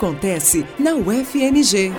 acontece na UFMG.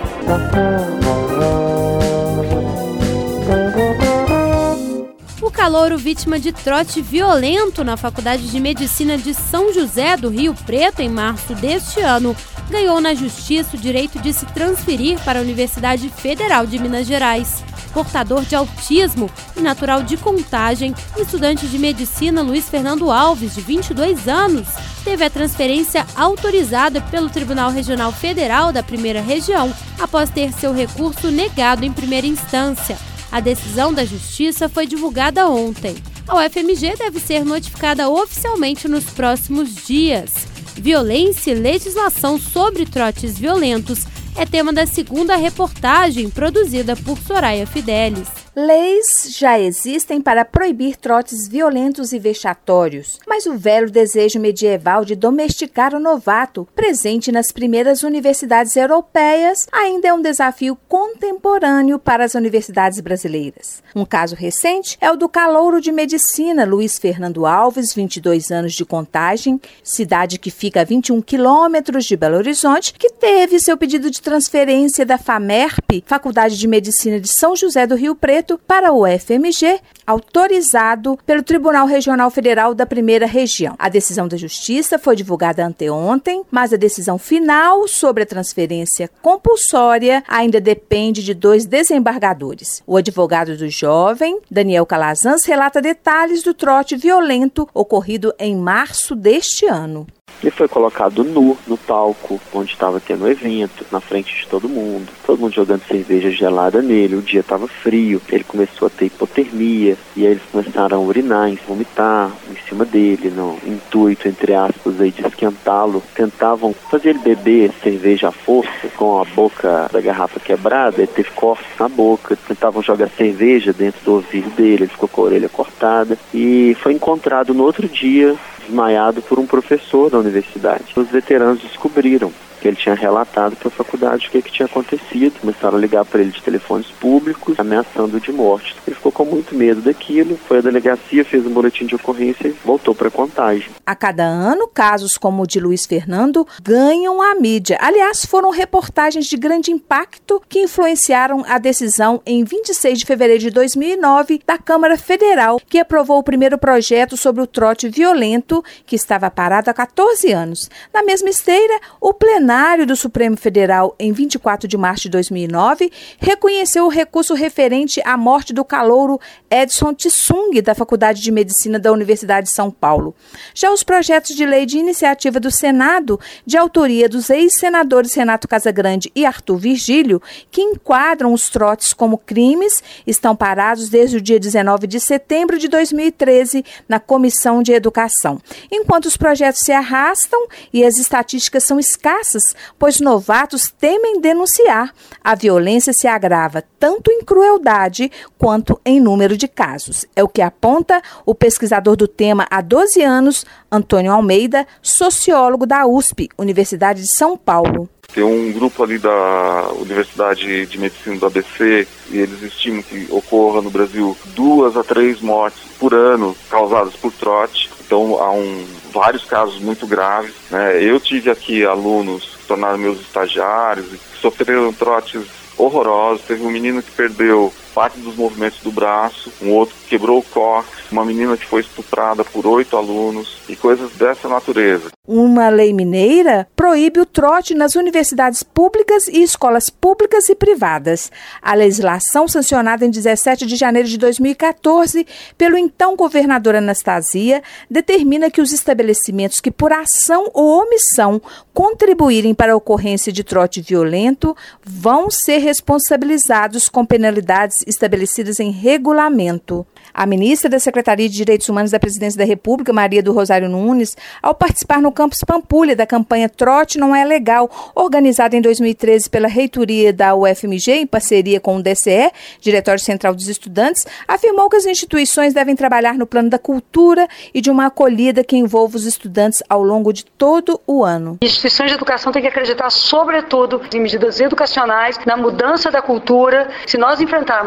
O calouro vítima de trote violento na Faculdade de Medicina de São José do Rio Preto, em março deste ano, ganhou na Justiça o direito de se transferir para a Universidade Federal de Minas Gerais. Portador de autismo e natural de Contagem, o estudante de medicina Luiz Fernando Alves, de 22 anos, teve a transferência autorizada pelo Tribunal Regional Federal da Primeira Região após ter seu recurso negado em primeira instância. A decisão da Justiça foi divulgada ontem. A UFMG deve ser notificada oficialmente nos próximos dias. Violência e legislação sobre trotes violentos é tema da segunda reportagem produzida por Soraya Fidelis. Leis já existem para proibir trotes violentos e vexatórios, mas o velho desejo medieval de domesticar o novato, presente nas primeiras universidades europeias, ainda é um desafio contemporâneo para as universidades brasileiras. Um caso recente é o do calouro de medicina Luiz Fernando Alves, 22 anos de Contagem, cidade que fica a 21 quilômetros de Belo Horizonte, que teve seu pedido de transferência da FAMERP, Faculdade de Medicina de São José do Rio Preto, para o UFMG, autorizado pelo Tribunal Regional Federal da Primeira Região. A decisão da Justiça foi divulgada anteontem, mas a decisão final sobre a transferência compulsória ainda depende de 2 desembargadores. O advogado do jovem, Daniel Calazans, relata detalhes do trote violento ocorrido em março deste ano. Ele foi colocado nu no palco, onde estava tendo o evento, na frente de todo mundo jogando cerveja gelada nele, o dia estava frio, ele começou a ter hipotermia, e aí eles começaram a urinar, a vomitar em cima dele, no intuito, entre aspas, aí, de esquentá-lo. Tentavam fazer ele beber cerveja à força, com a boca da garrafa quebrada, ele teve cortes na boca, tentavam jogar cerveja dentro do ouvido dele, ele ficou com a orelha cortada, e foi encontrado no outro dia, desmaiado por um professor da universidade. Os veteranos descobriram que ele tinha relatado para a faculdade o que tinha acontecido. Começaram a ligar para ele de telefones públicos, ameaçando de morte. Ele ficou com muito medo daquilo, foi à delegacia, fez um boletim de ocorrência e voltou para a Contagem. A cada ano, casos como o de Luiz Fernando ganham a mídia. Aliás, foram reportagens de grande impacto que influenciaram a decisão em 26 de fevereiro de 2009 da Câmara Federal, que aprovou o primeiro projeto sobre o trote violento, que estava parado há 14 anos. Na mesma esteira, o plenário do Supremo Federal, em 24 de março de 2009, reconheceu o recurso referente à morte do calouro Edson Tsung, da Faculdade de Medicina da Universidade de São Paulo. Já os projetos de lei de iniciativa do Senado, de autoria dos ex-senadores Renato Casagrande e Arthur Virgílio, que enquadram os trotes como crimes, estão parados desde o dia 19 de setembro de 2013 na Comissão de Educação. Enquanto os projetos se arrastam e as estatísticas são escassas, pois novatos temem denunciar, a violência se agrava tanto em crueldade quanto em número de casos. É o que aponta o pesquisador do tema há 12 anos, Antônio Almeida, sociólogo da USP, Universidade de São Paulo. Tem um grupo ali da Universidade de Medicina do ABC e eles estimam que ocorra no Brasil 2 a 3 mortes por ano causadas por trote. Então há vários casos muito graves, né? Eu tive aqui alunos que se tornaram meus estagiários e que sofreram trotes horrorosos. Teve um menino que perdeu parte dos movimentos do braço, um outro que quebrou o cóccix, uma menina que foi estuprada por 8 alunos e coisas dessa natureza. Uma lei mineira proíbe o trote nas universidades públicas e escolas públicas e privadas. A legislação, sancionada em 17 de janeiro de 2014 pelo então governador Anastasia, determina que os estabelecimentos que por ação ou omissão contribuírem para a ocorrência de trote violento vão ser responsabilizados com penalidades estabelecidas em regulamento. A ministra da Secretaria de Direitos Humanos da Presidência da República, Maria do Rosário Nunes, ao participar no campus Pampulha da campanha Trote Não É Legal, organizada em 2013 pela reitoria da UFMG, em parceria com o DCE, Diretório Central dos Estudantes, afirmou que as instituições devem trabalhar no plano da cultura e de uma acolhida que envolva os estudantes ao longo de todo o ano. Instituições de educação têm que acreditar, sobretudo, em medidas educacionais, na mudança da cultura. Se nós enfrentarmos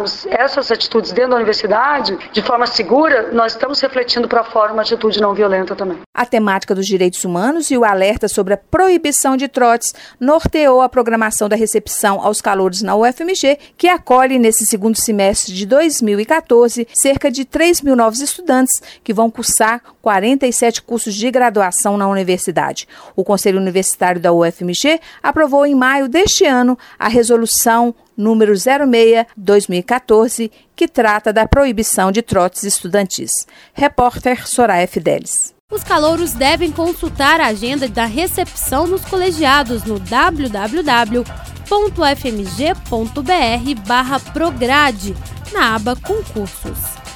praticarmos essas atitudes dentro da universidade de forma segura, nós estamos refletindo para fora uma atitude não violenta também. A temática dos direitos humanos e o alerta sobre a proibição de trotes norteou a programação da recepção aos calouros na UFMG, que acolhe nesse segundo semestre de 2014 cerca de 3 mil novos estudantes que vão cursar 47 cursos de graduação na universidade. O Conselho Universitário da UFMG aprovou em maio deste ano a resolução número 06/2014, que trata da proibição de trotes estudantis. Repórter Soraya Fidelis. Os devem consultar a agenda da recepção nos colegiados no www.ufmg.br/prograde, na aba Concursos.